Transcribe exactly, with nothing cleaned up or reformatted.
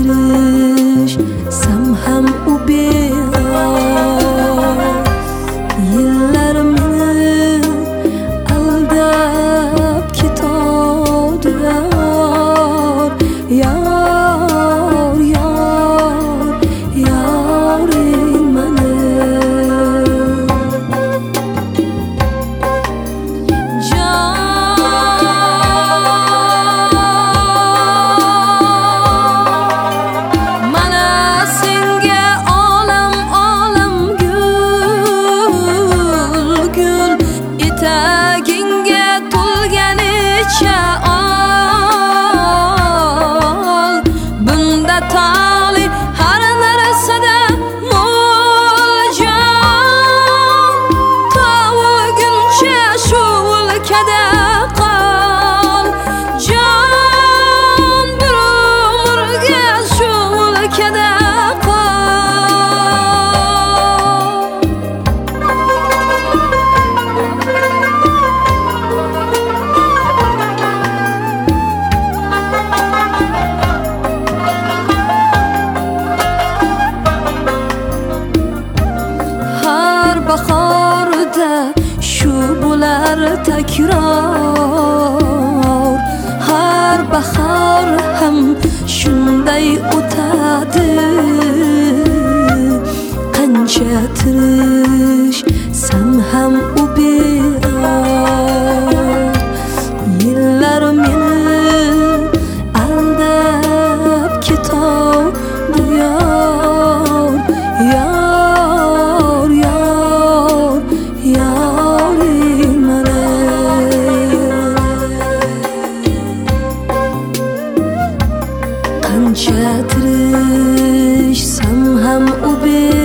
tirishsam ham u beroz. Yillar meni aldab ketadi yor, yor, yor, yoring meni. Bahorda shu bo'lar takror, har bahor ham shunday o'tadi. Qancha tirishsam ham u beroz. Yillar meni aldab ketadi yor, yor, yoring meni. Qancha tirishsam ham u beroz.